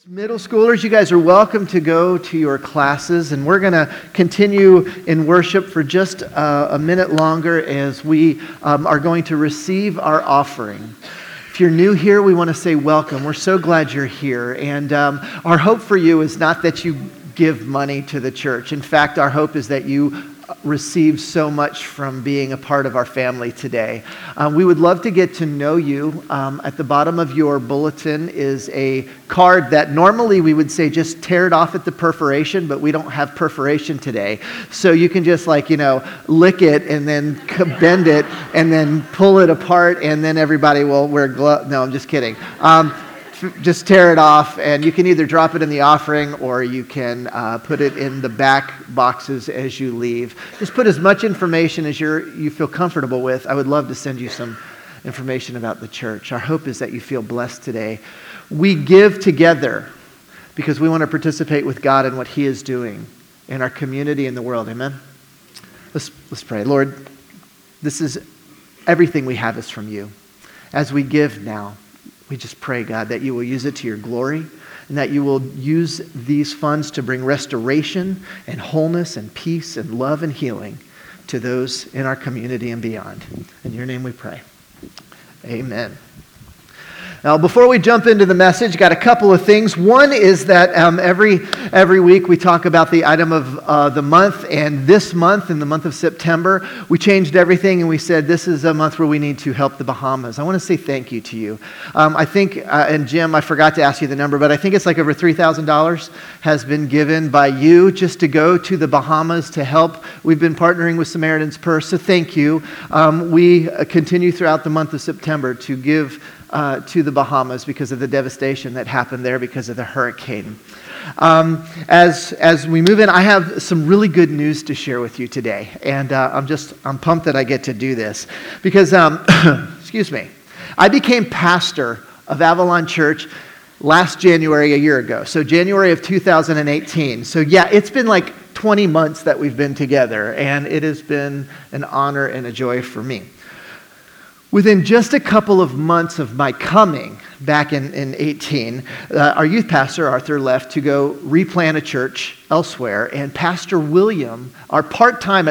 Middle schoolers, you guys are welcome to go to your classes, and we're going to continue in worship for just a minute longer as we are going to receive our offering. If you're new here, we want to say welcome. We're so glad you're here, and our hope for you is not that you give money to the church. In fact, our hope is that you receive so much from being a part of our family today. We would love to get to know you. At the bottom of your bulletin is a card that normally we would say just tear it off at the perforation, but we don't have perforation today. So you can just lick it and then bend it and then pull it apart, and then everybody will wear gloves. No, I'm just kidding. Just tear it off, and you can either drop it in the offering or you can put it in the back boxes as you leave. Just put as much information as you feel comfortable with. I would love to send you some information about the church. Our hope is that you feel blessed today. We give together because we want to participate with God in what He is doing in our community and the world. Amen? Let's pray. Lord, this is everything we have is from You. As we give now, we just pray, God, that You will use it to Your glory and that You will use these funds to bring restoration and wholeness and peace and love and healing to those in our community and beyond. In Your name we pray. Amen. Now, before we jump into the message, got a couple of things. One is that every week we talk about the item of the month, and this month, in the month of September, we changed everything and we said this is a month where we need to help the Bahamas. I want to say thank you to you. I think, and Jim, I forgot to ask you the number, but I think it's like over $3,000 has been given by you just to go to the Bahamas to help. We've been partnering with Samaritan's Purse, so thank you. We continue throughout the month of September to give to the Bahamas because of the devastation that happened there because of the hurricane. As we move in, I have some really good news to share with you today, and I'm pumped that I get to do this because, excuse me, I became pastor of Avalon Church last January, a year ago, so January of 2018. So yeah, it's been like 20 months that we've been together, and it has been an honor and a joy for me. Within just a couple of months of my coming back in 18, our youth pastor, Arthur, left to go replant a church elsewhere. And Pastor William, our part-time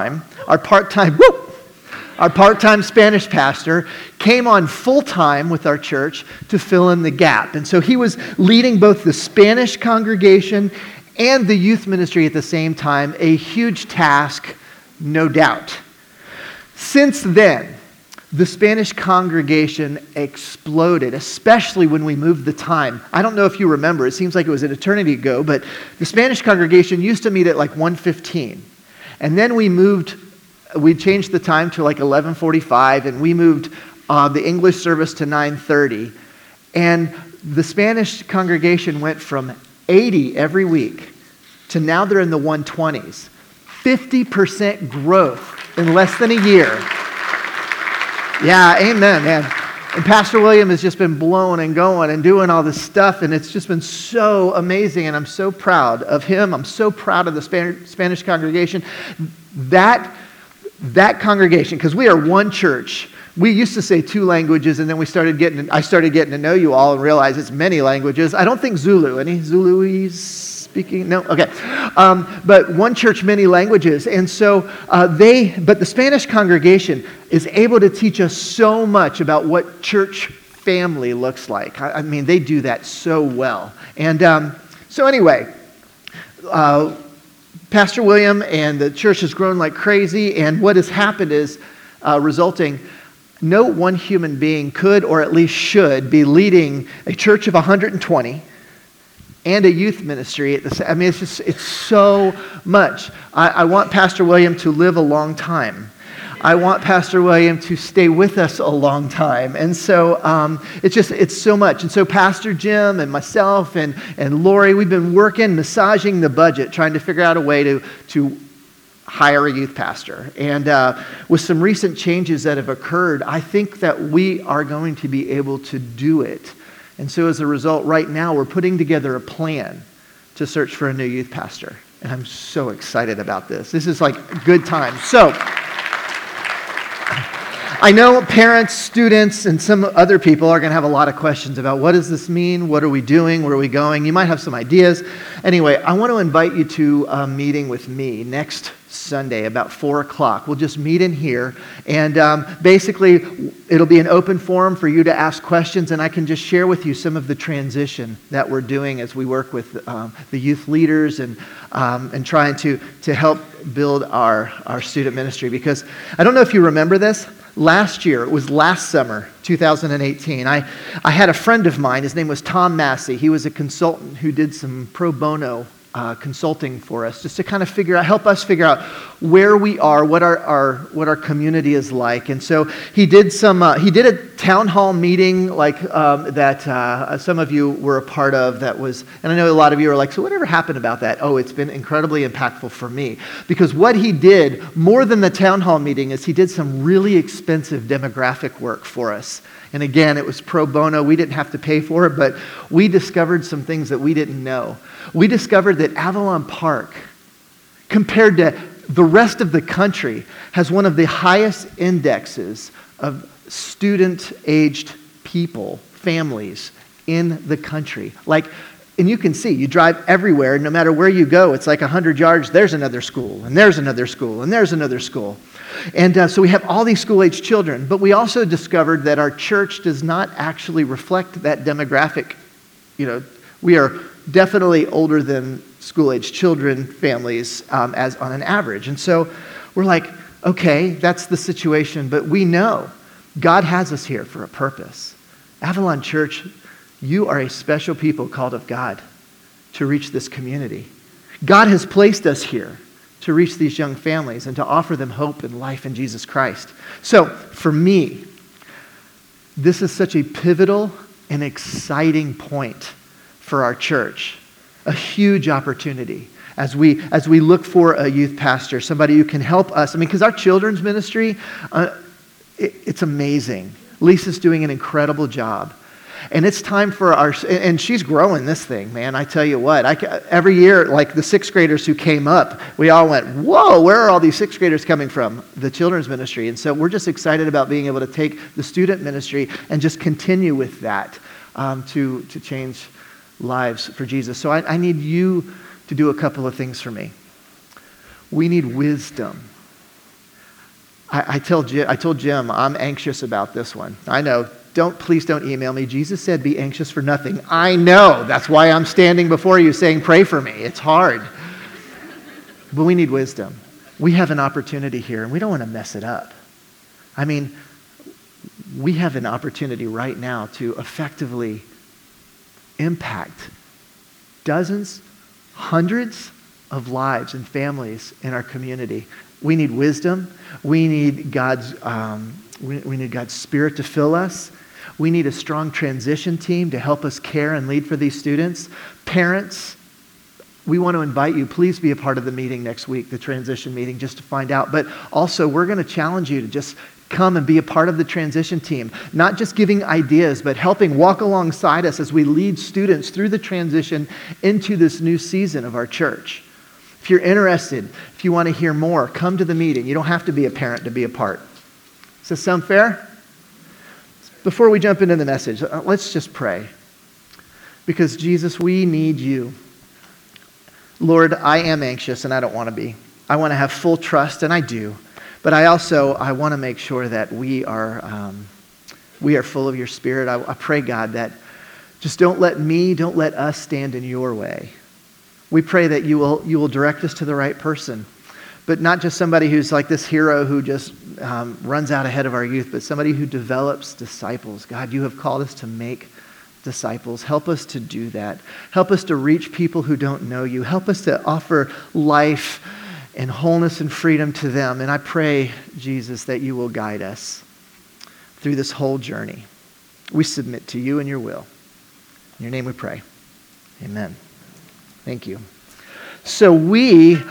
Spanish pastor, came on full-time with our church to fill in the gap. And so he was leading both the Spanish congregation and the youth ministry at the same time, a huge task, no doubt. Since then, the Spanish congregation exploded, especially when we moved the time. I don't know if you remember, it seems like it was an eternity ago, but the Spanish congregation used to meet at like 1:15. And then we changed the time to like 11:45, and we moved the English service to 9:30. And the Spanish congregation went from 80 every week to now they're in the 120s. 50% growth in less than a year. Yeah, amen, man. And Pastor William has just been blowing and going and doing all this stuff, and it's just been so amazing, and I'm so proud of him. I'm so proud of the Spanish congregation. That congregation, because we are one church. We used to say 2 languages, and then I started getting to know you all and realize it's many languages. I don't think Zulu. Any Zuluese speaking? No? Okay. But one church, many languages. And so but the Spanish congregation is able to teach us so much about what church family looks like. I mean, they do that so well. And so anyway, Pastor William and the church has grown like crazy, and what has happened is resulting, no one human being could or at least should be leading a church of 120 and a youth ministry. It's so much. I want Pastor William to live a long time. I want Pastor William to stay with us a long time. And so it's so much. And so Pastor Jim and myself and Lori, we've been massaging the budget, trying to figure out a way to hire a youth pastor. And with some recent changes that have occurred, I think that we are going to be able to do it. And so as a result, right now, we're putting together a plan to search for a new youth pastor. And I'm so excited about this. This is like good times. So I know parents, students, and some other people are going to have a lot of questions about what does this mean? What are we doing? Where are we going? You might have some ideas. Anyway, I want to invite you to a meeting with me next Sunday about 4 o'clock. We'll just meet in here, and basically it'll be an open forum for you to ask questions, and I can just share with you some of the transition that we're doing as we work with the youth leaders and trying to help build our student ministry. Because I don't know if you remember this. Last year, it was last summer, 2018, I had a friend of mine. His name was Tom Massey. He was a consultant who did some pro bono consulting for us, just to kind of help us figure out where we are, what our community is like. And so he did a town hall meeting like that some of you were a part of. That was, and I know a lot of you are like, so whatever happened about that? Oh, it's been incredibly impactful for me, because what he did more than the town hall meeting is he did some really expensive demographic work for us. And again, it was pro bono. We didn't have to pay for it, but we discovered some things that we didn't know. We discovered that Avalon Park, compared to the rest of the country, has one of the highest indexes of student-aged people, families, in the country. And you can see, you drive everywhere, no matter where you go, it's like 100 yards, there's another school, and there's another school, and there's another school. And so we have all these school-aged children, but we also discovered that our church does not actually reflect that demographic. We are definitely older than school-aged children, families, as on an average. And so we're like, okay, that's the situation, but we know God has us here for a purpose. Avalon Church, you are a special people called of God to reach this community. God has placed us here to reach these young families and to offer them hope and life in Jesus Christ. So for me, this is such a pivotal and exciting point for our church, a huge opportunity as we look for a youth pastor, somebody who can help us. Because our children's ministry, it's amazing. Lisa's doing an incredible job. And it's time for and she's growing this thing, man. I tell you what, every year, like the sixth graders who came up, we all went, whoa, where are all these sixth graders coming from? The children's ministry. And so we're just excited about being able to take the student ministry and just continue with that to change lives for Jesus. So I need you to do a couple of things for me. We need wisdom. I told Jim, I'm anxious about this one. I know. Please don't email me. Jesus said, be anxious for nothing. I know. That's why I'm standing before you saying, pray for me. It's hard. But we need wisdom. We have an opportunity here, and we don't want to mess it up. We have an opportunity right now to effectively impact dozens, hundreds of lives and families in our community. We need wisdom. We need God's Spirit to fill us. We need a strong transition team to help us care and lead for these students. Parents, we want to invite you. Please be a part of the meeting next week, the transition meeting, just to find out. But also, we're going to challenge you to just come and be a part of the transition team. Not just giving ideas, but helping walk alongside us as we lead students through the transition into this new season of our church. If you're interested, if you want to hear more, come to the meeting. You don't have to be a parent to be a part. Does that sound fair? Before we jump into the message, let's just pray. Because Jesus, we need you. Lord, I am anxious and I don't want to be. I want to have full trust, and I do. But I want to make sure that we are full of your Spirit. I pray, God, that just don't let us stand in your way. We pray that you will direct us to the right person. But not just somebody who's like this hero who just runs out ahead of our youth, but somebody who develops disciples. God, you have called us to make disciples. Help us to do that. Help us to reach people who don't know you. Help us to offer life and wholeness and freedom to them. And I pray, Jesus, that you will guide us through this whole journey. We submit to you and your will. In your name we pray. Amen. Thank you. So we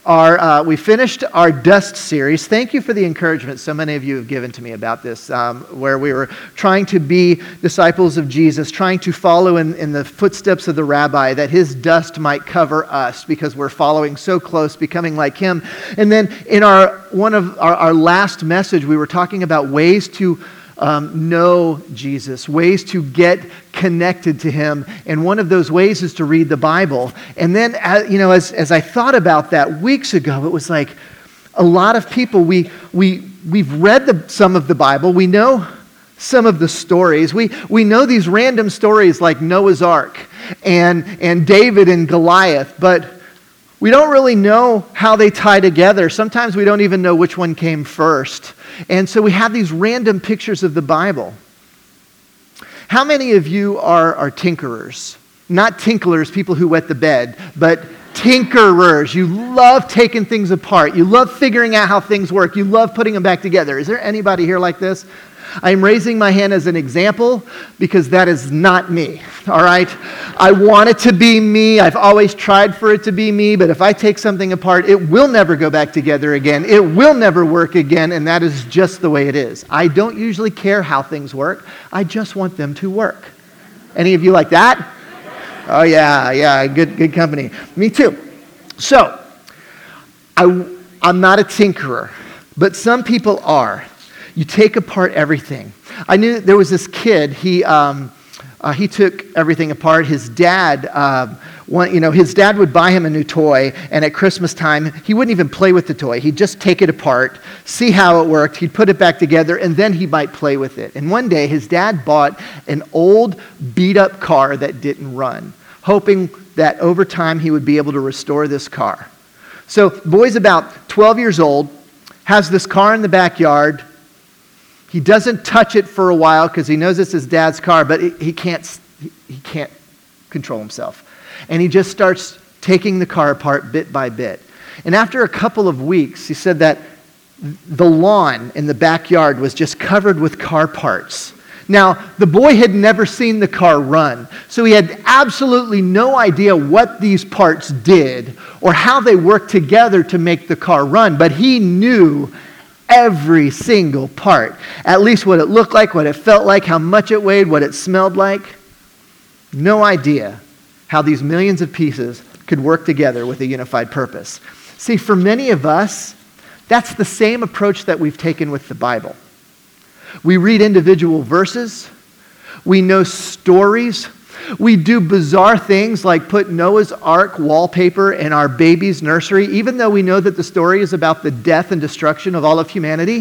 we finished our Dust series. Thank you for the encouragement so many of you have given to me about this, where we were trying to be disciples of Jesus, trying to follow in the footsteps of the rabbi, that his dust might cover us because we're following so close, becoming like him. And then in one of our last message, we were talking about ways to know Jesus, ways to get connected to him. And one of those ways is to read the Bible. And then, as I thought about that weeks ago, it was like a lot of people, we've read some of the Bible. We know some of the stories. We know these random stories like Noah's Ark and David and Goliath, but we don't really know how they tie together. Sometimes we don't even know which one came first. And so we have these random pictures of the Bible. How many of you are tinkerers? Not tinklers, people who wet the bed, but tinkerers. You love taking things apart. You love figuring out how things work. You love putting them back together. Is there anybody here like this? I'm raising my hand as an example because that is not me, all right? I want it to be me. I've always tried for it to be me, but if I take something apart, it will never go back together again. It will never work again, and that is just the way it is. I don't usually care how things work. I just want them to work. Any of you like that? Oh, yeah, good company. Me too. So, I'm not a tinkerer, but some people are. You take apart everything. I knew there was this kid. He took everything apart. His dad, his dad would buy him a new toy, and at Christmas time, he wouldn't even play with the toy. He'd just take it apart, see how it worked. He'd put it back together, and then he might play with it. And one day, his dad bought an old, beat-up car that didn't run, hoping that over time he would be able to restore this car. So, the boy's about 12 years old, has this car in the backyard. He doesn't touch it for a while because he knows it's his dad's car, but he can't control himself. And he just starts taking the car apart bit by bit. And after a couple of weeks, he said that the lawn in the backyard was just covered with car parts. Now, the boy had never seen the car run, so he had absolutely no idea what these parts did or how they worked together to make the car run, but he knew every single part, at least what it looked like, what it felt like, how much it weighed, what it smelled like. No idea how these millions of pieces could work together with a unified purpose. See, for many of us, that's the same approach that we've taken with the Bible. We read individual verses, we know stories, we do bizarre things like put Noah's Ark wallpaper in our baby's nursery, even though we know that the story is about the death and destruction of all of humanity.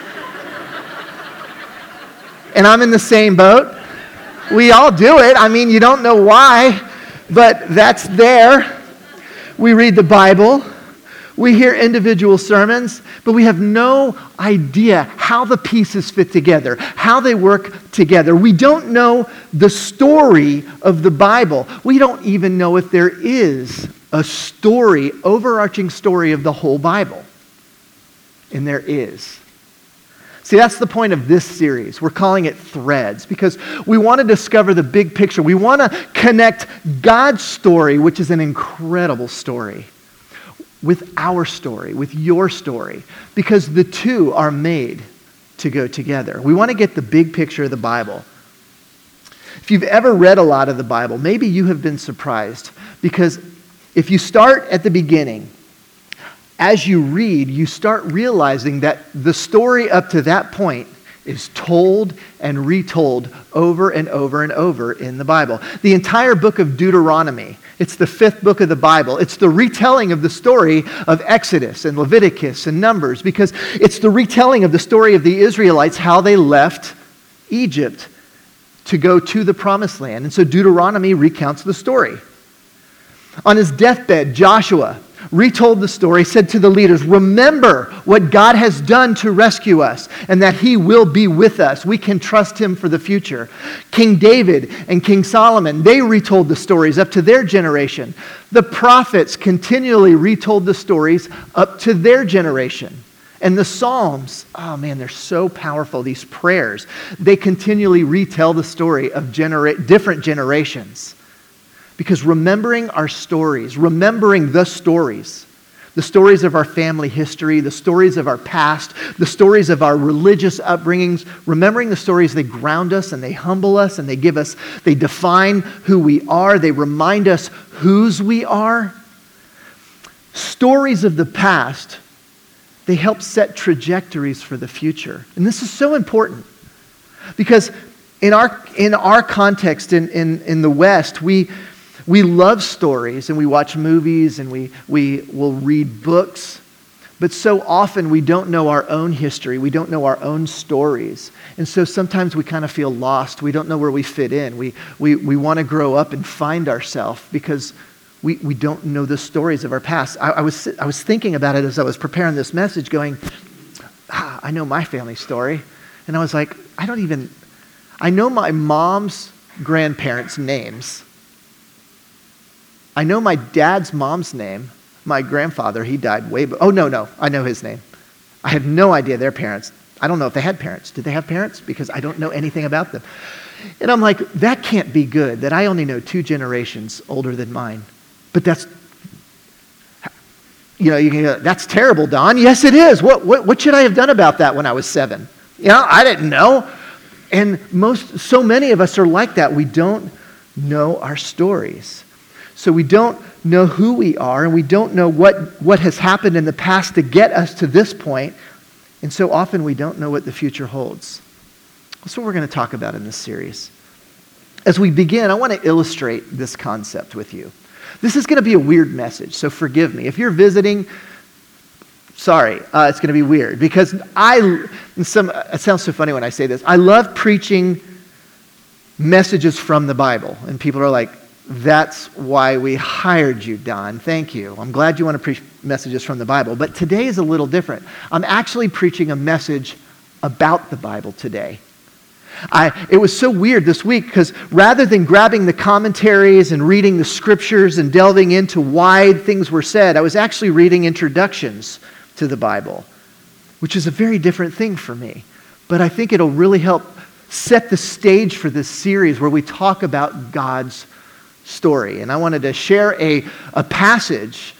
And I'm in the same boat. We all do it. I mean, you don't know why, but that's there. We read the Bible. We hear individual sermons, but we have no idea how the pieces fit together, how they work together. We don't know the story of the Bible. We don't even know if there is a story, overarching story of the whole Bible. And there is. See, that's the point of this series. We're calling it Threads because we want to discover the big picture. We want to connect God's story, which is an incredible story, with our story, with your story, because the two are made to go together. We want to get the big picture of the Bible. If you've ever read a lot of the Bible, maybe you have been surprised, because if you start at the beginning, as you read, you start realizing that the story up to that point is told and retold over and over and over in the Bible. The entire book of Deuteronomy, it's the 5th book of the Bible. It's the retelling of the story of Exodus and Leviticus and Numbers, because it's the retelling of the story of the Israelites, how they left Egypt to go to the Promised Land. And so Deuteronomy recounts the story. On his deathbed, Joshua retold the story, said to the leaders, remember what God has done to rescue us and that he will be with us. We can trust him for the future. King David and King Solomon, they retold the stories up to their generation. The prophets continually retold the stories up to their generation. And the Psalms, oh man, they're so powerful, these prayers. They continually retell the story of different generations. Because remembering our stories, remembering the stories, The stories of our family history, the stories of our past, the stories of our religious upbringings, remembering the stories, they ground us and they humble us and they define who we are. They remind us whose we are. Stories of the past, they help set trajectories for the future. And this is so important because in our context in the West, we love stories and we watch movies and we will read books, but so often we don't know our own history. We don't know our own stories. And so sometimes we kind of feel lost. We don't know where we fit in. We want to grow up and find ourselves because we don't know the stories of our past. I was thinking about it as I was preparing this message going, I know my family story. And I was like, I know my mom's grandparents' names. I know my dad's mom's name. My grandfather, he died way before. Oh, no, I know his name. I have no idea their parents. I don't know if they had parents. Did they have parents? Because I don't know anything about them. And I'm like, that can't be good, that I only know 2 generations older than mine. But that's, you can go, that's terrible, Don. Yes, it is. What should I have done about that when I was 7? I didn't know. And so many of us are like that. We don't know our stories. So we don't know who we are, and we don't know what has happened in the past to get us to this point. And so often we don't know what the future holds. That's what we're going to talk about in this series. As we begin, I want to illustrate this concept with you. This is going to be a weird message, so forgive me. If you're visiting, sorry, it's going to be weird. Because it sounds so funny when I say this, I love preaching messages from the Bible. And people are like, that's why we hired you, Don. Thank you. I'm glad you want to preach messages from the Bible. But today is a little different. I'm actually preaching a message about the Bible today. It was so weird this week because rather than grabbing the commentaries and reading the scriptures and delving into why things were said, I was actually reading introductions to the Bible, which is a very different thing for me. But I think it'll really help set the stage for this series where we talk about God's story. And I wanted to share a passage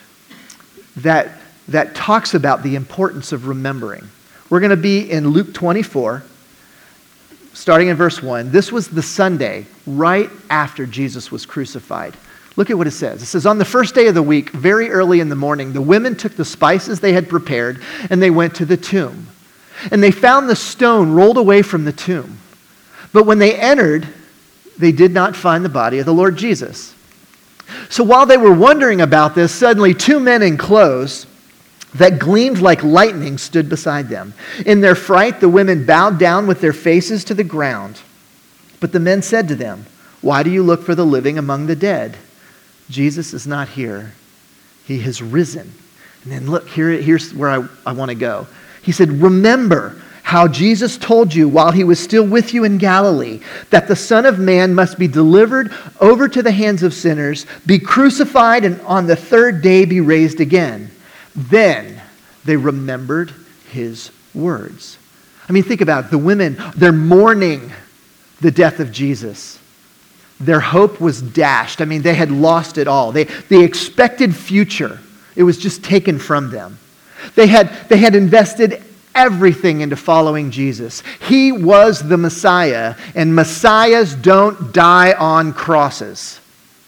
that talks about the importance of remembering. We're going to be in Luke 24, starting in verse 1. This was the Sunday right after Jesus was crucified. Look at what it says. It says, on the first day of the week, very early in the morning, the women took the spices they had prepared and they went to the tomb. And they found the stone rolled away from the tomb. But when they entered, they did not find the body of the Lord Jesus. So while they were wondering about this, suddenly 2 men in clothes that gleamed like lightning stood beside them. In their fright, the women bowed down with their faces to the ground. But the men said to them, why do you look for the living among the dead? Jesus is not here. He has risen. And then look, here's where I want to go. He said, remember how Jesus told you while he was still with you in Galilee that the Son of Man must be delivered over to the hands of sinners, be crucified, and on the 3rd day be raised again. Then they remembered his words. I mean, think about it. The women, they're mourning the death of Jesus. Their hope was dashed. I mean, they had lost it all. The expected future, it was just taken from them. They had invested everything into following Jesus. He was the Messiah, and Messiahs don't die on crosses.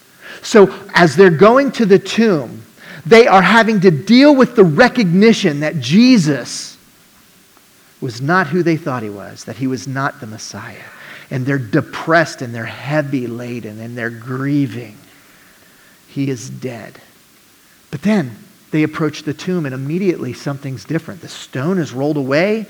So as they're going to the tomb, they are having to deal with the recognition that Jesus was not who they thought he was, that he was not the Messiah. And they're depressed and they're heavy laden and they're grieving. He is dead. But then they approach the tomb and immediately something's different. The stone is rolled away.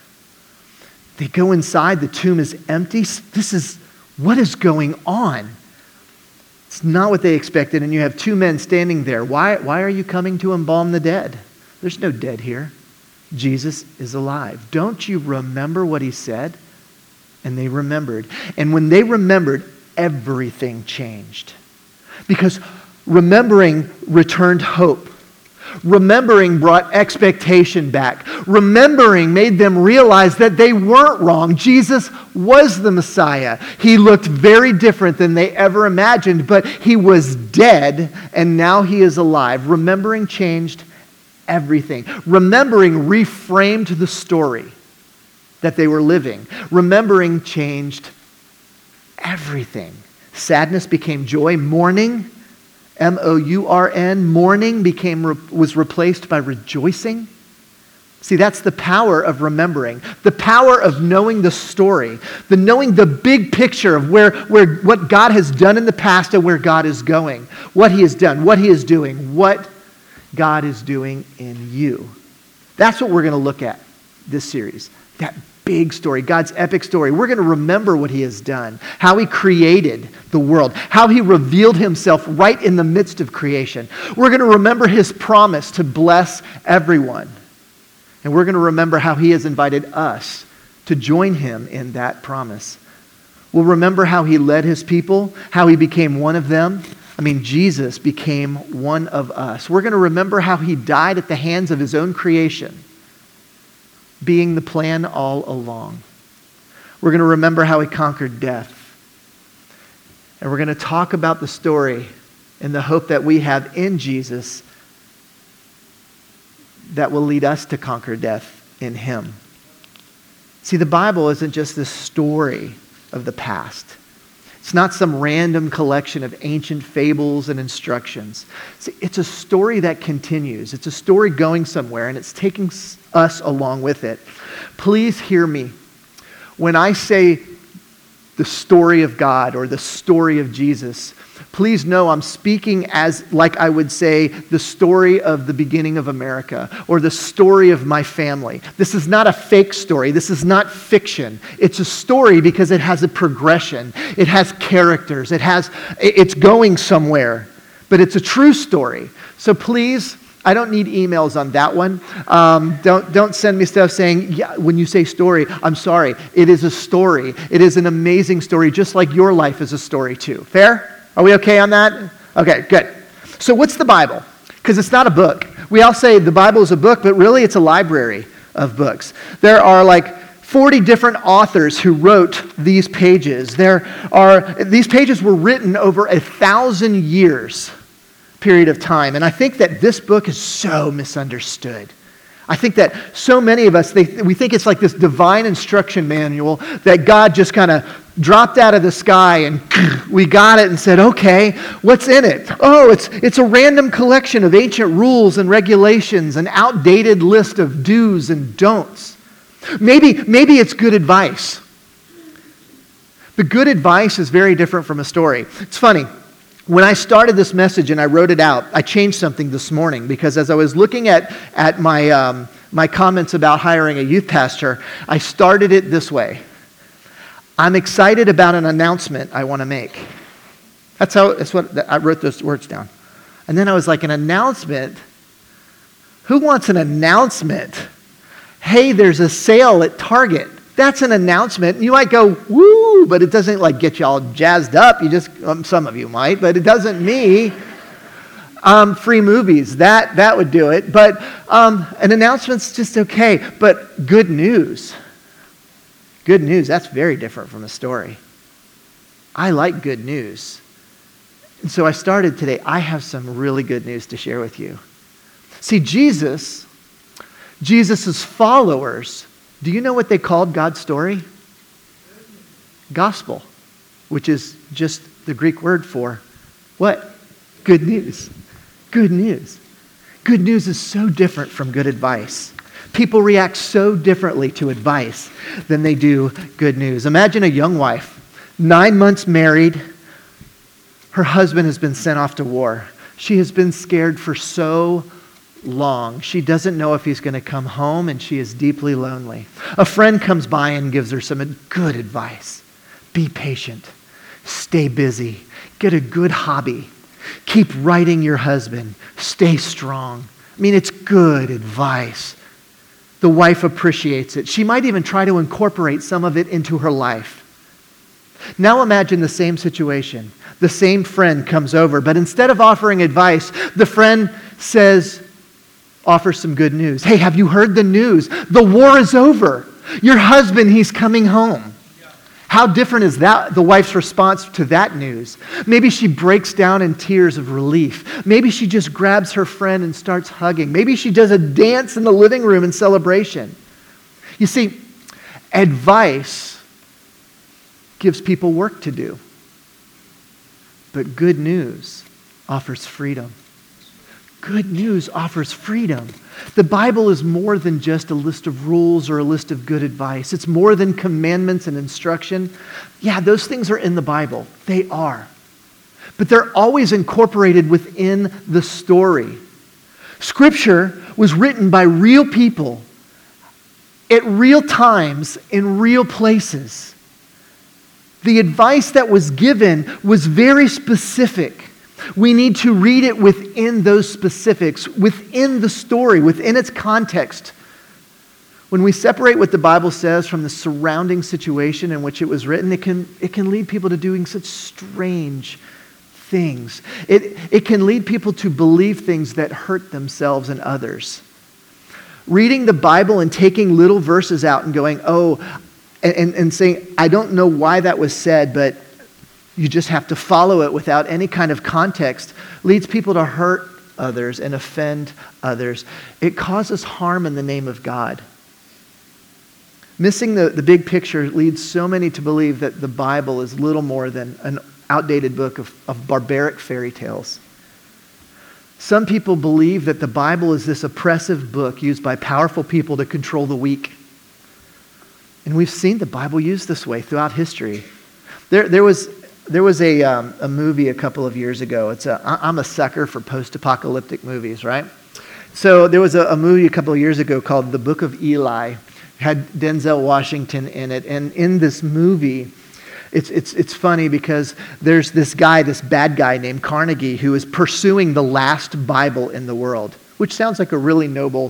They go inside. The tomb is empty. What is going on? It's not what they expected. And you have 2 men standing there. Why are you coming to embalm the dead? There's no dead here. Jesus is alive. Don't you remember what he said? And they remembered. And when they remembered, everything changed. Because remembering returned hope. Remembering brought expectation back. Remembering made them realize that they weren't wrong. Jesus was the Messiah. He looked very different than they ever imagined, but he was dead and now he is alive. Remembering changed everything. Remembering reframed the story that they were living. Remembering changed everything. Sadness became joy. Mourning, M-O-U-R-N, mourning was replaced by rejoicing. See, that's the power of remembering, the power of knowing the story, knowing the big picture of what God has done in the past and where God is going, what he has done, what he is doing, what God is doing in you. That's what we're going to look at this series, that big story, God's epic story. We're going to remember what he has done, how he created the world, how he revealed himself right in the midst of creation. We're going to remember his promise to bless everyone. And we're going to remember how he has invited us to join him in that promise. We'll remember how he led his people, how he became one of them. Jesus became one of us. We're going to remember how he died at the hands of his own creation, being the plan all along. We're going to remember how he conquered death. And we're going to talk about the story and the hope that we have in Jesus that will lead us to conquer death in him. See, the Bible isn't just this story of the past. It's not some random collection of ancient fables and instructions. See, it's a story that continues. It's a story going somewhere, and it's taking us along with it. Please hear me. When I say the story of God or the story of Jesus, please know I'm speaking as like I would say the story of the beginning of America or the story of my family. This is not a fake story. This is not fiction. It's a story because it has a progression. It has characters. It's going somewhere. But it's a true story. So please, I don't need emails on that one. Don't send me stuff saying, yeah, when you say story, I'm sorry. It is a story. It is an amazing story, just like your life is a story too. Fair? Are we okay on that? Okay, good. So what's the Bible? Because it's not a book. We all say the Bible is a book, but really it's a library of books. There are like 40 different authors who wrote these pages. These pages were written over 1,000 years period of time. And I think that this book is so misunderstood. I think that so many of us, we think it's like this divine instruction manual that God just kind of dropped out of the sky and we got it and said, okay, what's in it? Oh, it's a random collection of ancient rules and regulations, an outdated list of do's and don'ts. Maybe it's good advice. But good advice is very different from a story. It's funny. When I started this message and I wrote it out, I changed something this morning because as I was looking at my comments about hiring a youth pastor, I started it this way. I'm excited about an announcement I want to make. That's what I wrote those words down. And then I was like, an announcement? Who wants an announcement? Hey, there's a sale at Target. That's an announcement. You might go, woo, but it doesn't like get you all jazzed up. You just, some of you might, but it doesn't me. Free movies, that would do it. But an announcement's just okay. But good news, that's very different from a story. I like good news. And so I started today. I have some really good news to share with you. See, Jesus' followers, do you know what they called God's story? Gospel, which is just the Greek word for what? Good news. Good news. Good news is so different from good advice. People react so differently to advice than they do good news. Imagine a young wife, 9 months married. Her husband has been sent off to war. She has been scared for so long. She doesn't know if he's going to come home, and she is deeply lonely. A friend comes by and gives her some good advice. Be patient. Stay busy. Get a good hobby. Keep writing your husband. Stay strong. It's good advice. The wife appreciates it. She might even try to incorporate some of it into her life. Now imagine the same situation. The same friend comes over, but instead of offering advice, the friend offers some good news. Hey, have you heard the news? The war is over. Your husband, he's coming home. How different is that, the wife's response to that news? Maybe she breaks down in tears of relief. Maybe she just grabs her friend and starts hugging. Maybe she does a dance in the living room in celebration. You see, advice gives people work to do. But good news offers freedom. Good news offers freedom. The Bible is more than just a list of rules or a list of good advice. It's more than commandments and instruction. Yeah, those things are in the Bible. They are. But they're always incorporated within the story. Scripture was written by real people at real times in real places. The advice that was given was very specific. We need to read it within those specifics, within the story, within its context. When we separate what the Bible says from the surrounding situation in which it was written, it can lead people to doing such strange things. It can lead people to believe things that hurt themselves and others. Reading the Bible and taking little verses out and going, and saying, I don't know why that was said, but you just have to follow it without any kind of context, leads people to hurt others and offend others. It causes harm in the name of God. Missing the big picture leads so many to believe that the Bible is little more than an outdated book of barbaric fairy tales. Some people believe that the Bible is this oppressive book used by powerful people to control the weak. And we've seen the Bible used this way throughout history. There was a movie a couple of years ago. I'm a sucker for post-apocalyptic movies, right? So there was a movie a couple of years ago called The Book of Eli. It had Denzel Washington in it. And in this movie, it's funny because there's this bad guy named Carnegie who is pursuing the last Bible in the world, which sounds like a really noble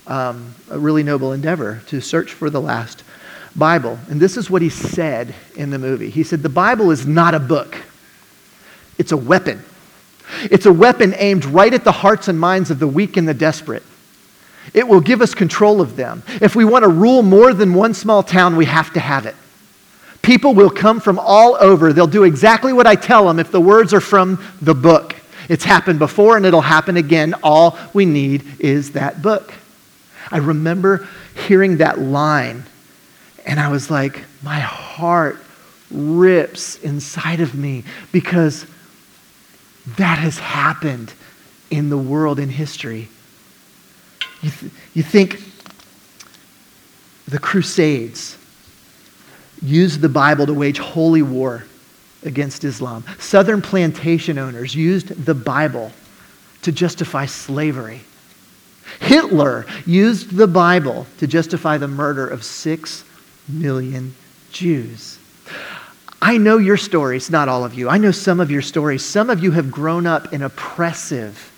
endeavor to search for the last Bible. And this is what he said in the movie. He said, the Bible is not a book. It's a weapon. It's a weapon aimed right at the hearts and minds of the weak and the desperate. It will give us control of them. If we want to rule more than one small town, we have to have it. People will come from all over. They'll do exactly what I tell them if the words are from the book. It's happened before and it'll happen again. All we need is that book. I remember hearing that line and I was like, my heart rips inside of me because that has happened in the world, in history. You think the Crusades used the Bible to wage holy war against Islam. Southern plantation owners used the Bible to justify slavery. Hitler used the Bible to justify the murder of 6 million Jews. I know your stories, not all of you. I know some of your stories. Some of you have grown up in oppressive,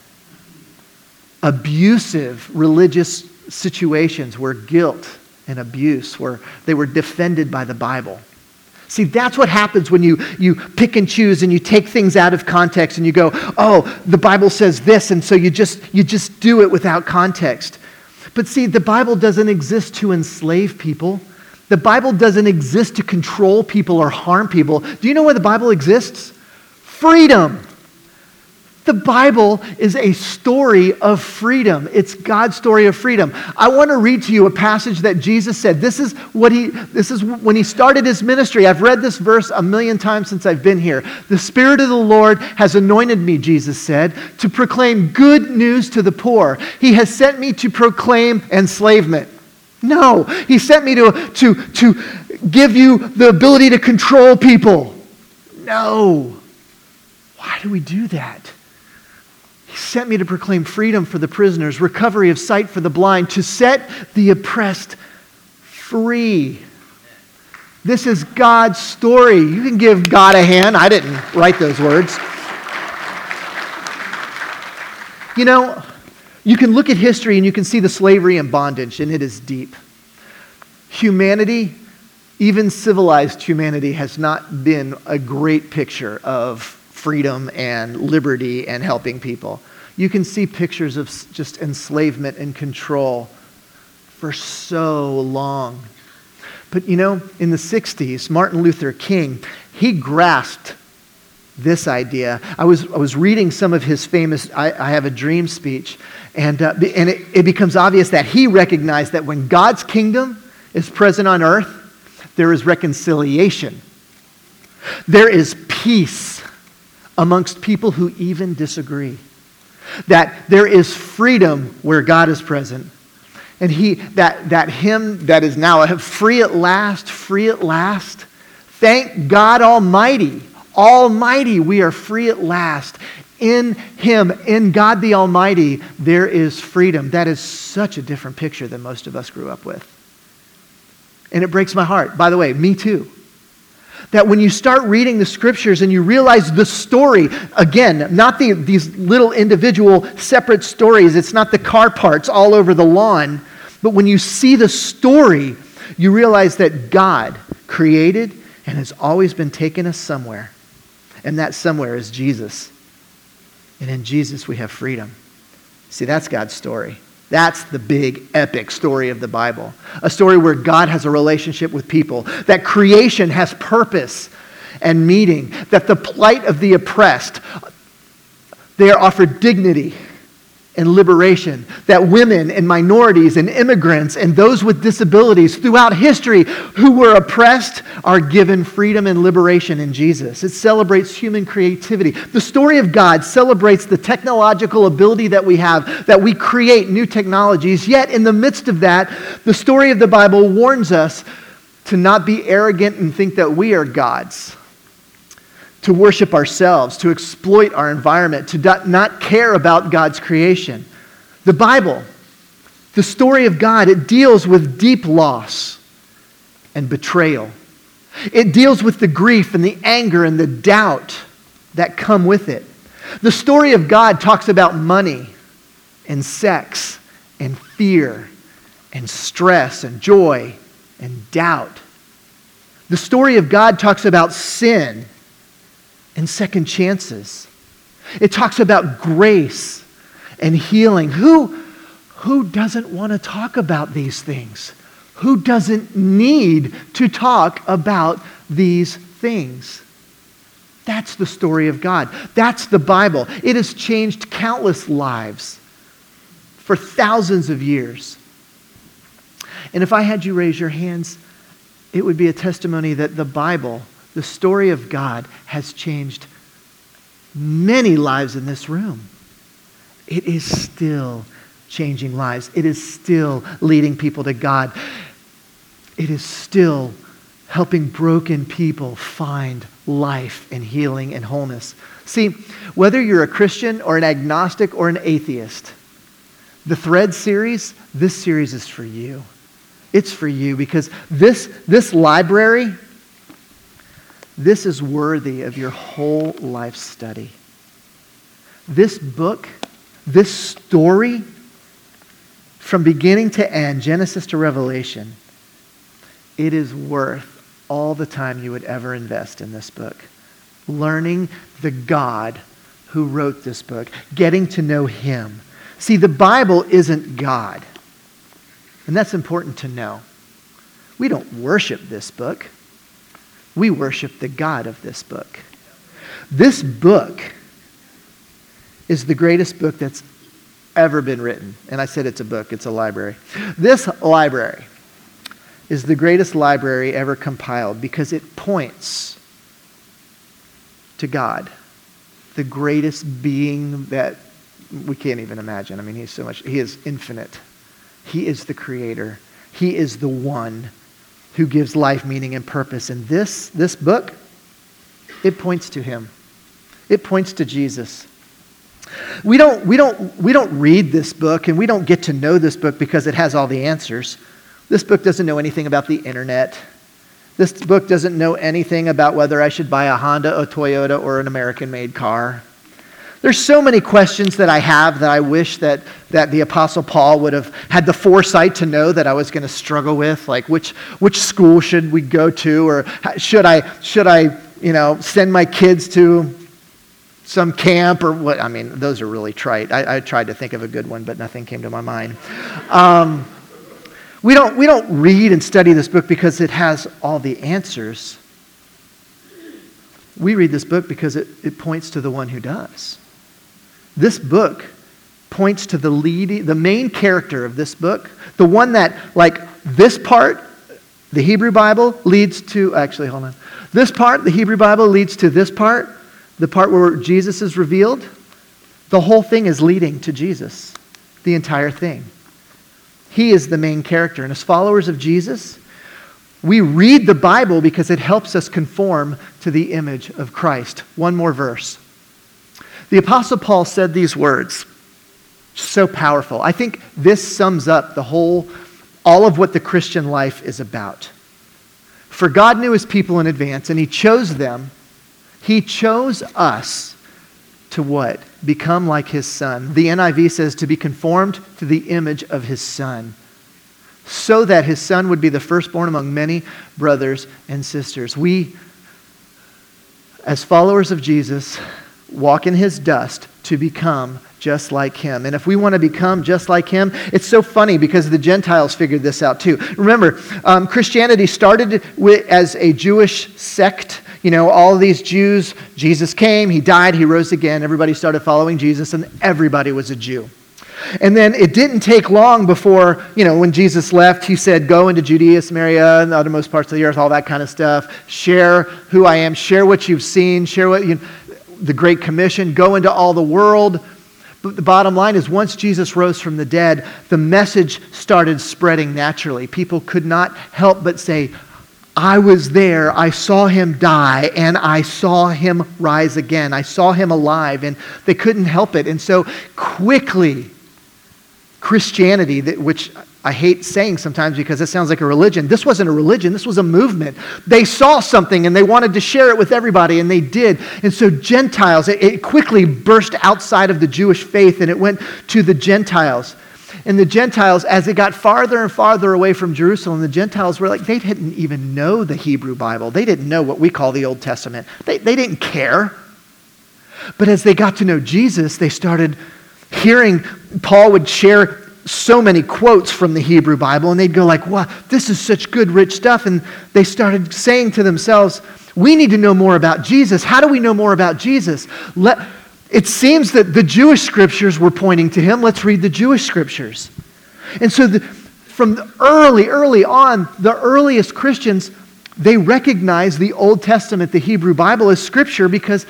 abusive religious situations where guilt and abuse they were defended by the Bible. See, that's what happens when you pick and choose and you take things out of context and you go, oh, the Bible says this, and so you just do it without context. But see, the Bible doesn't exist to enslave people. The Bible doesn't exist to control people or harm people. Do you know where the Bible exists? Freedom. The Bible is a story of freedom. It's God's story of freedom. I want to read to you a passage that Jesus said. This is when he started his ministry. I've read this verse 1,000,000 times since I've been here. The Spirit of the Lord has anointed me, Jesus said, to proclaim good news to the poor. He has sent me to proclaim enslavement. No, he sent me to give you the ability to control people. No. Why do we do that? He sent me to proclaim freedom for the prisoners, recovery of sight for the blind, to set the oppressed free. This is God's story. You can give God a hand. I didn't write those words. You know, you can look at history and you can see the slavery and bondage, and it is deep. Humanity, even civilized humanity, has not been a great picture of freedom and liberty and helping people. You can see pictures of just enslavement and control for so long. But in the 60s, Martin Luther King, he grasped this idea. I was reading some of his famous I Have a Dream speech, and it becomes obvious that he recognized that when God's kingdom is present on earth, there is reconciliation. There is peace amongst people who even disagree. That there is freedom where God is present. And that hymn that is now free at last, thank God Almighty. Almighty, we are free at last. In Him, in God the Almighty, there is freedom. That is such a different picture than most of us grew up with. And it breaks my heart. By the way, me too. That when you start reading the scriptures and you realize the story, again, not these little individual separate stories, it's not the car parts all over the lawn, but when you see the story, you realize that God created and has always been taking us somewhere. And that somewhere is Jesus. And in Jesus we have freedom. See, that's God's story. That's the big, epic story of the Bible. A story where God has a relationship with people. That creation has purpose and meaning. That the plight of the oppressed, they are offered dignity and liberation. That women and minorities and immigrants and those with disabilities throughout history who were oppressed are given freedom and liberation in Jesus. It celebrates human creativity. The story of God celebrates the technological ability that we have, that we create new technologies. Yet in the midst of that, the story of the Bible warns us to not be arrogant and think that we are gods. To worship ourselves, to exploit our environment, to not care about God's creation. The Bible, the story of God, it deals with deep loss and betrayal. It deals with the grief and the anger and the doubt that come with it. The story of God talks about money and sex and fear and stress and joy and doubt. The story of God talks about sin and second chances. It talks about grace and healing. Who doesn't want to talk about these things? Who doesn't need to talk about these things? That's the story of God. That's the Bible. It has changed countless lives for thousands of years. And if I had you raise your hands, it would be a testimony that the Bible, the story of God, has changed many lives in this room. It is still changing lives. It is still leading people to God. It is still helping broken people find life and healing and wholeness. See, whether you're a Christian or an agnostic or an atheist, the Thread series, this series is for you. It's for you because this library, this is worthy of your whole life study. This book, this story, from beginning to end, Genesis to Revelation, it is worth all the time you would ever invest in this book. Learning the God who wrote this book, getting to know Him. See, the Bible isn't God. And that's important to know. We don't worship this book. We worship the God of this book. This book is the greatest book that's ever been written. And I said it's a book, it's a library. This library is the greatest library ever compiled because it points to God, the greatest being that we can't even imagine. I mean, He is infinite. He is the creator. He is the one who gives life, meaning, and purpose. And this book, it points to Him. It points to Jesus. We don't read this book and we don't get to know this book because it has all the answers. This book doesn't know anything about the internet. This book doesn't know anything about whether I should buy a Honda, a Toyota, or an American-made car. There's so many questions that I have that I wish that the Apostle Paul would have had the foresight to know that I was going to struggle with, like which school should we go to, or should I send my kids to some camp or what? I mean, those are really trite. I tried to think of a good one, but nothing came to my mind. We don't read and study this book because it has all the answers. We read this book because it points to the one who does. This book points to the main character of this book, the one that, like this part, the Hebrew Bible leads to, actually, hold on. This part, the Hebrew Bible leads to this part, the part where Jesus is revealed. The whole thing is leading to Jesus, the entire thing. He is the main character. And as followers of Jesus, we read the Bible because it helps us conform to the image of Christ. One more verse. The Apostle Paul said these words, so powerful. I think this sums up all of what the Christian life is about. For God knew his people in advance, and he chose them. He chose us to what? Become like his Son. The NIV says to be conformed to the image of his Son, so that his Son would be the firstborn among many brothers and sisters. We, as followers of Jesus, walk in his dust to become just like him. And if we want to become just like him, it's so funny because the Gentiles figured this out too. Remember, Christianity started as a Jewish sect. You know, all of these Jews, Jesus came, he died, he rose again. Everybody started following Jesus, and everybody was a Jew. And then it didn't take long before, when Jesus left, he said, go into Judea, Samaria, and the uttermost parts of the earth, all that kind of stuff. Share who I am, share what you've seen, share what the Great Commission, go into all the world. But the bottom line is once Jesus rose from the dead, the message started spreading naturally. People could not help but say, I was there, I saw him die, and I saw him rise again. I saw him alive, and they couldn't help it. And so quickly, Christianity, which I hate saying sometimes because it sounds like a religion. This wasn't a religion. This was a movement. They saw something and they wanted to share it with everybody, and they did. And so Gentiles, it quickly burst outside of the Jewish faith and it went to the Gentiles. And the Gentiles, as it got farther and farther away from Jerusalem, the Gentiles were like, they didn't even know the Hebrew Bible. They didn't know what we call the Old Testament. They didn't care. But as they got to know Jesus, they started hearing Paul would share so many quotes from the Hebrew Bible, and they'd go like, wow, this is such good, rich stuff. And they started saying to themselves, we need to know more about Jesus. How do we know more about Jesus? It seems that the Jewish scriptures were pointing to him. Let's read the Jewish scriptures. And so from the early on, the earliest Christians, they recognized the Old Testament, the Hebrew Bible, as scripture because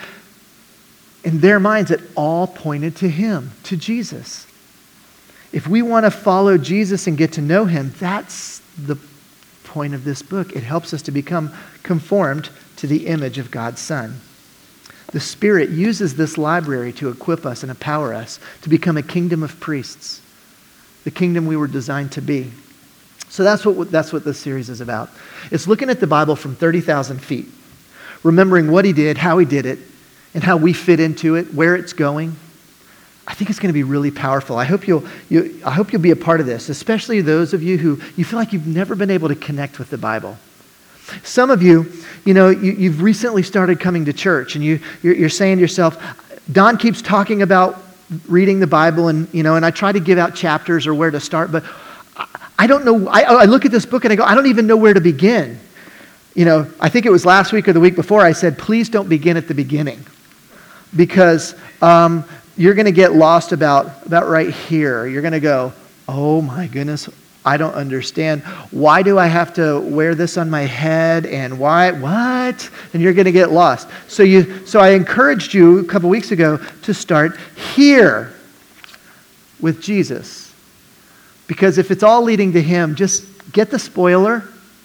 in their minds it all pointed to him, to Jesus. If we want to follow Jesus and get to know him, that's the point of this book. It helps us to become conformed to the image of God's Son. The Spirit uses this library to equip us and empower us to become a kingdom of priests, the kingdom we were designed to be. So that's what this series is about. It's looking at the Bible from 30,000 feet, remembering what he did, how he did it, and how we fit into it, where it's going. I think it's going to be really powerful. I hope you'll be a part of this, especially those of you who you feel like you've never been able to connect with the Bible. Some of you, you've recently started coming to church, and you're saying to yourself, Don keeps talking about reading the Bible, and I try to give out chapters or where to start, but I don't know. I look at this book and I go, I don't even know where to begin. I think it was last week or the week before I said, please don't begin at the beginning, because you're going to get lost about right here. You're going to go, oh my goodness, I don't understand. Why do I have to wear this on my head? And why? What? And you're going to get lost. So I encouraged you a couple weeks ago to start here with Jesus. Because if it's all leading to him, just get the spoiler.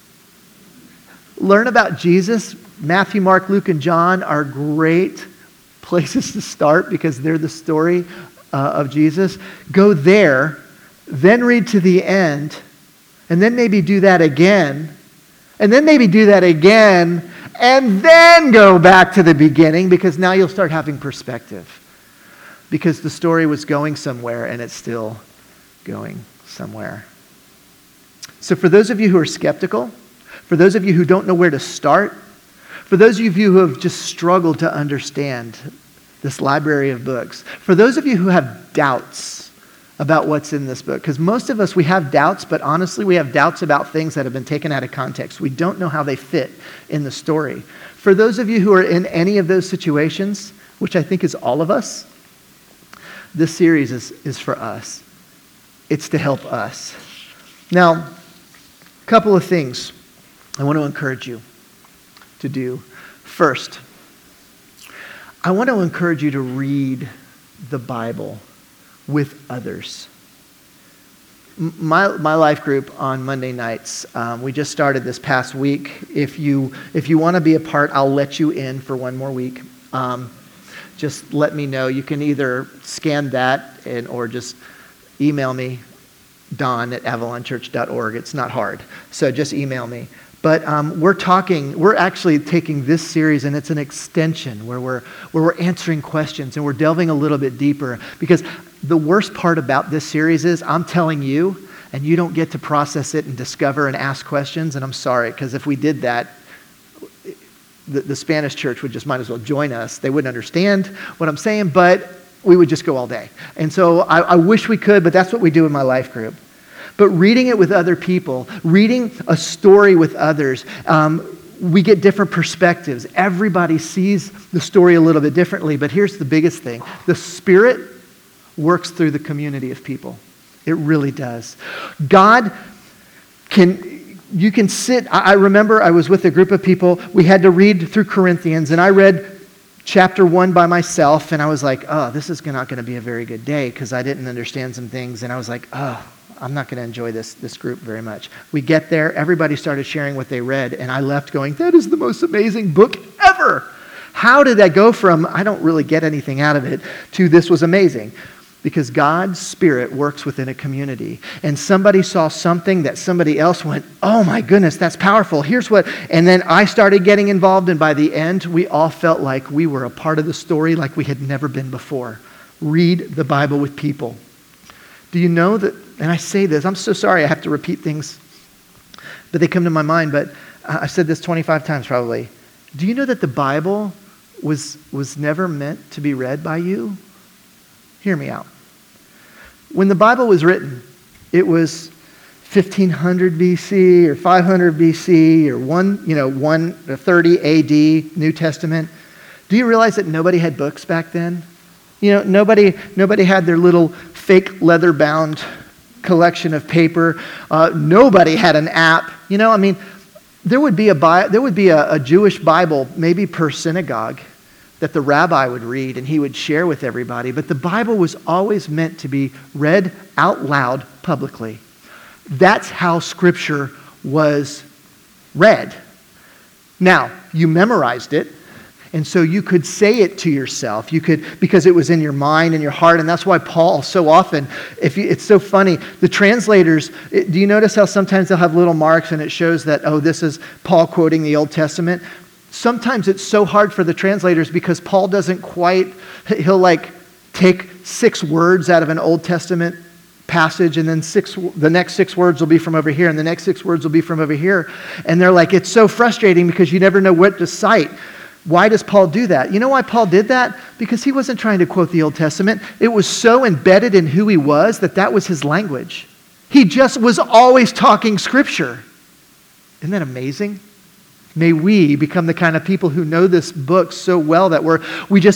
Learn about Jesus. Matthew, Mark, Luke, and John are great places to start because they're the story of Jesus. Go there, then read to the end, and then maybe do that again, and then maybe do that again, and then go back to the beginning, because now you'll start having perspective. Because the story was going somewhere, and it's still going somewhere. So for those of you who are skeptical, for those of you who don't know where to start, for those of you who have just struggled to understand this library of books, for those of you who have doubts about what's in this book. Because most of us, we have doubts, but honestly, we have doubts about things that have been taken out of context. We don't know how they fit in the story. For those of you who are in any of those situations, which I think is all of us, this series is for us. It's to help us. Now, a couple of things I want to encourage you to do. First, I want to encourage you to read the Bible with others. My life group on Monday nights, we just started this past week. If you want to be a part, I'll let you in for one more week. Just let me know. You can either scan that or just email me, don@avalonchurch.org. It's not hard. So just email me. But we're actually taking this series, and it's an extension where we're answering questions and we're delving a little bit deeper. Because the worst part about this series is I'm telling you, and you don't get to process it and discover and ask questions. And I'm sorry, because if we did that, the Spanish church would just might as well join us. They wouldn't understand what I'm saying, but we would just go all day. And so I wish we could, but that's what we do in my life group. But reading it with other people, reading a story with others, we get different perspectives. Everybody sees the story a little bit differently, but here's the biggest thing. The Spirit works through the community of people. It really does. You can sit. I remember I was with a group of people. We had to read through Corinthians, and I read chapter 1 by myself, and I was like, oh, this is not going to be a very good day because I didn't understand some things, and I was like, oh, I'm not going to enjoy this group very much. We get there, everybody started sharing what they read, and I left going, that is the most amazing book ever. How did that go from, I don't really get anything out of it, to this was amazing? Because God's Spirit works within a community. And somebody saw something that somebody else went, oh my goodness, that's powerful. Here's what, and then I started getting involved, and by the end, we all felt like we were a part of the story like we had never been before. Read the Bible with people. Do you know that, and I say this, I'm so sorry I have to repeat things, but they come to my mind, but I've said this 25 times probably. Do you know that the Bible was never meant to be read by you? Hear me out. When the Bible was written, it was 1500 BC or 500 BC or 130 AD, New Testament. Do you realize that nobody had books back then? Nobody had their little fake leather-bound collection of paper. Nobody had an app. There would be a Jewish Bible maybe per synagogue that the rabbi would read and he would share with everybody. But the Bible was always meant to be read out loud publicly. That's how Scripture was read. Now, you memorized it, and so you could say it to yourself. You could, because it was in your mind and your heart, and that's why Paul so often, it's so funny, the translators, do you notice how sometimes they'll have little marks and it shows that, oh, this is Paul quoting the Old Testament? Sometimes it's so hard for the translators because Paul doesn't quite, he'll take 6 words out of an Old Testament passage and then the next 6 words will be from over here and the next 6 words will be from over here. And they're like, it's so frustrating because you never know what to cite. Why does Paul do that? You know why Paul did that? Because he wasn't trying to quote the Old Testament. It was so embedded in who he was that was his language. He just was always talking Scripture. Isn't that amazing? May we become the kind of people who know this book so well that we're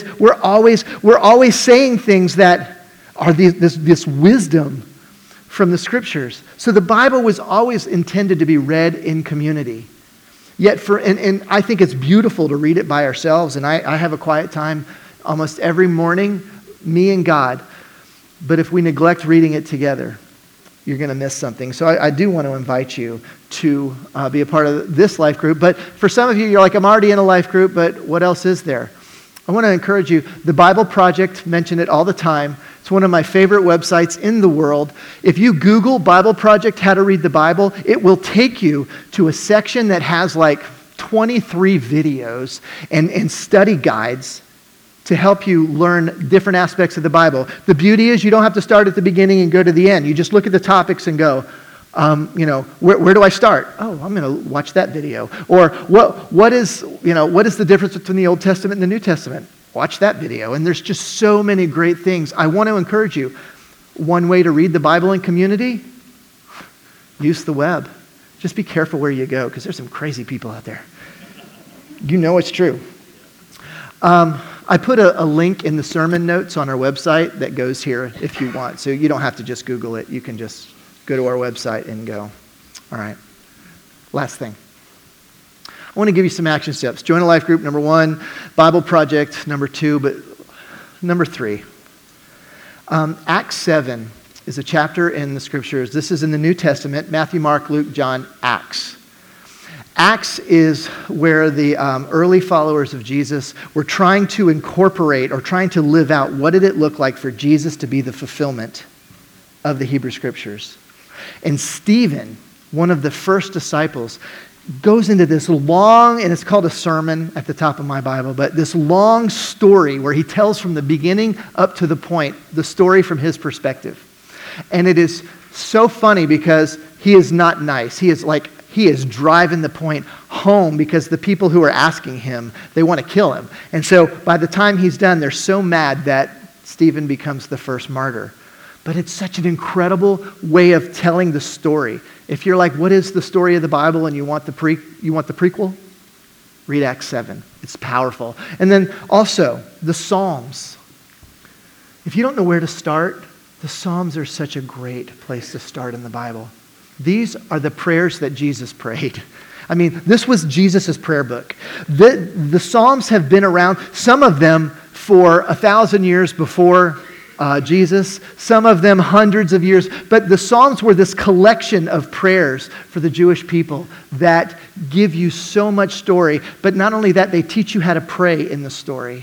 always saying things that are this wisdom from the Scriptures. So the Bible was always intended to be read in community. Yet and I think it's beautiful to read it by ourselves, and I have a quiet time almost every morning, me and God. But if we neglect reading it together, you're going to miss something. So I do want to invite you to be a part of this life group. But for some of you, you're like, I'm already in a life group, but what else is there? I want to encourage you. The Bible Project, mention it all the time. It's one of my favorite websites in the world. If you Google Bible Project, how to read the Bible, it will take you to a section that has 23 videos and study guides to help you learn different aspects of the Bible. The beauty is you don't have to start at the beginning and go to the end. You just look at the topics and go, where do I start? Oh, I'm going to watch that video. Or what is the difference between the Old Testament and the New Testament? Watch that video. And there's just so many great things. I want to encourage you. One way to read the Bible in community? Use the web. Just be careful where you go, because there's some crazy people out there. You know it's true. I put a link in the sermon notes on our website that goes here if you want. So you don't have to just Google it. You can just go to our website and go. All right. Last thing. I want to give you some action steps. Join a life group, number 1. Bible project, number 2. But number 3. Acts 7 is a chapter in the Scriptures. This is in the New Testament. Matthew, Mark, Luke, John, Acts. Acts is where the early followers of Jesus were trying to incorporate or trying to live out what did it look like for Jesus to be the fulfillment of the Hebrew Scriptures. And Stephen, one of the first disciples, goes into this long, and it's called a sermon at the top of my Bible, but this long story where he tells from the beginning up to the point, the story from his perspective. And it is so funny because he is not nice. He is driving the point home because the people who are asking him, they want to kill him. And so by the time he's done, they're so mad that Stephen becomes the first martyr. But it's such an incredible way of telling the story. If you're like, what is the story of the Bible, and you want the prequel? Read Acts 7. It's powerful. And then also, the Psalms. If you don't know where to start, the Psalms are such a great place to start in the Bible. These are the prayers that Jesus prayed. I mean, this was Jesus' prayer book. The Psalms have been around, some of them for 1,000 years before Jesus, some of them hundreds of years. But the Psalms were this collection of prayers for the Jewish people that give you so much story. But not only that, they teach you how to pray in the story.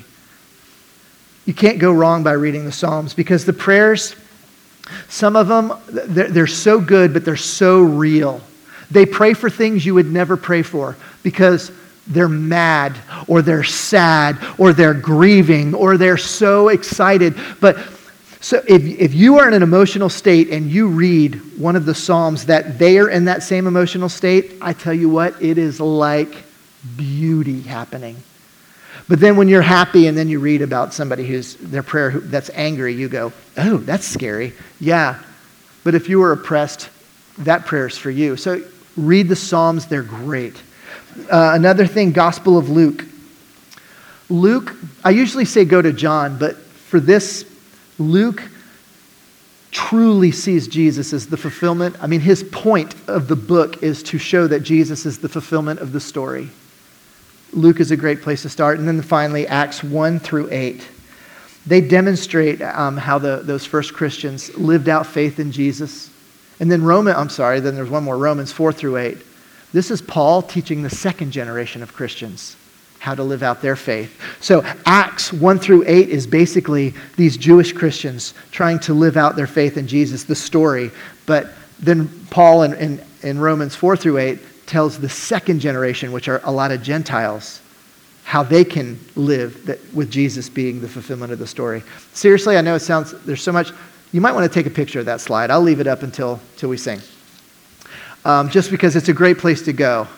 You can't go wrong by reading the Psalms because the prayers, some of them, they're so good, but they're so real. They pray for things you would never pray for because they're mad or they're sad or they're grieving or they're so excited. But so if you are in an emotional state and you read one of the Psalms that they are in that same emotional state, I tell you what, it is like beauty happening. But then when you're happy and then you read about somebody who's their prayer that's angry, you go, oh, that's scary. Yeah, but if you were oppressed, that prayer is for you. So read the Psalms, they're great. Another thing, Gospel of Luke. Luke, I usually say go to John, but for this, Luke truly sees Jesus as the fulfillment. I mean, his point of the book is to show that Jesus is the fulfillment of the story. Luke is a great place to start. And then finally, Acts 1 through 8. They demonstrate how those first Christians lived out faith in Jesus. And then then there's one more, Romans 4 through 8. This is Paul teaching the second generation of Christians how to live out their faith. So Acts 1 through 8 is basically these Jewish Christians trying to live out their faith in Jesus, the story. But then Paul in Romans 4 through 8 tells the second generation, which are a lot of Gentiles, how they can live with Jesus being the fulfillment of the story. Seriously, I know there's so much. You might want to take a picture of that slide. I'll leave it up until we sing. Just because it's a great place to go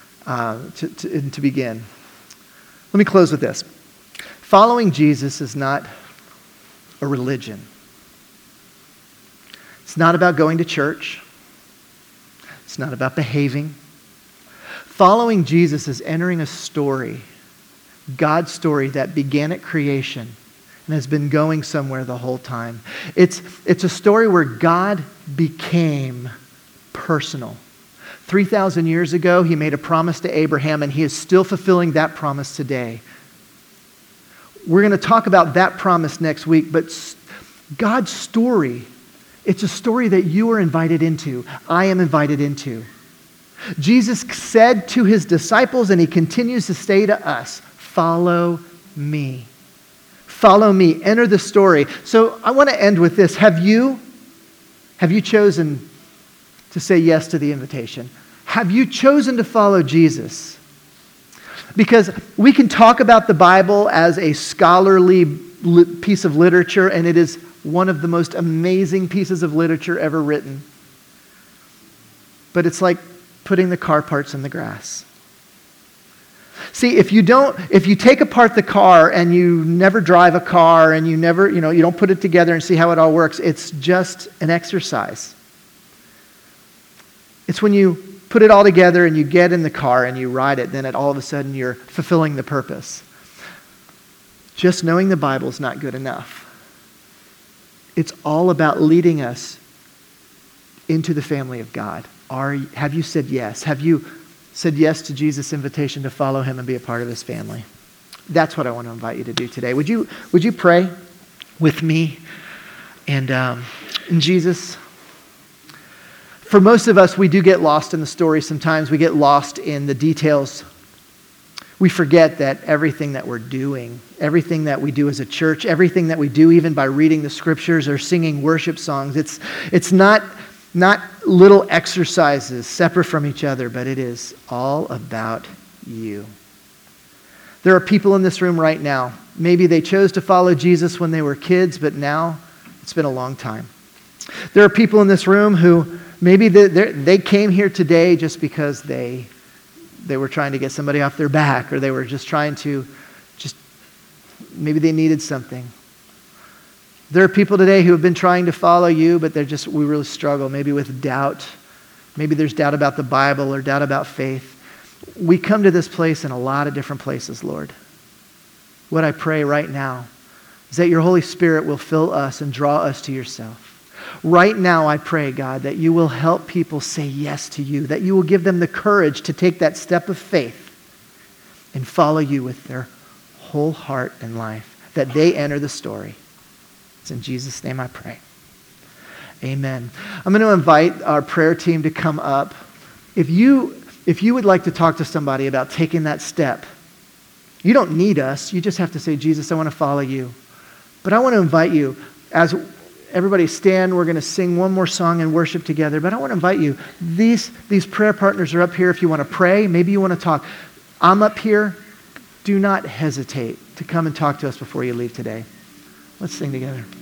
to begin. Let me close with this. Following Jesus is not a religion. It's not about going to church. It's not about behaving. Following Jesus is entering a story, God's story that began at creation and has been going somewhere the whole time. It's a story where God became personal. 3,000 years ago, he made a promise to Abraham, and he is still fulfilling that promise today. We're going to talk about that promise next week, but God's story, it's a story that you are invited into. I am invited into. Jesus said to his disciples, and he continues to say to us, follow me. Follow me. Enter the story. So I want to end with this. Have you chosen to say yes to the invitation? Have you chosen to follow Jesus? Because we can talk about the Bible as a scholarly piece of literature, and it is one of the most amazing pieces of literature ever written. But it's like putting the car parts in the grass. See, if you take apart the car and you never drive a car and you never, you don't put it together and see how it all works, it's just an exercise. It's when you put it all together and you get in the car and you ride it, then all of a sudden you're fulfilling the purpose. Just knowing the Bible is not good enough. It's all about leading us into the family of God. Have you said yes? Have you said yes to Jesus' invitation to follow him and be a part of his family? That's what I want to invite you to do today. Would you pray with me? And Jesus, for most of us, we do get lost in the story sometimes. We get lost in the details. We forget that everything that we're doing, everything that we do as a church, everything that we do even by reading the scriptures or singing worship songs, it's not little exercises separate from each other, but it is all about you. There are people in this room right now. Maybe they chose to follow Jesus when they were kids, but now it's been a long time. There are people in this room who maybe they came here today just because they were trying to get somebody off their back, or they were just trying to, maybe they needed something. There are people today who have been trying to follow you, but we really struggle, maybe with doubt. Maybe there's doubt about the Bible or doubt about faith. We come to this place in a lot of different places, Lord. What I pray right now is that your Holy Spirit will fill us and draw us to yourself. Right now, I pray, God, that you will help people say yes to you, that you will give them the courage to take that step of faith and follow you with their whole heart and life, that they enter the story. It's in Jesus' name I pray. Amen. I'm going to invite our prayer team to come up. If you would like to talk to somebody about taking that step, you don't need us. You just have to say, Jesus, I want to follow you. But I want to invite you, as everybody stand, we're going to sing one more song and worship together. But I want to invite you. These prayer partners are up here if you want to pray. Maybe you want to talk. I'm up here. Do not hesitate to come and talk to us before you leave today. Let's sing together.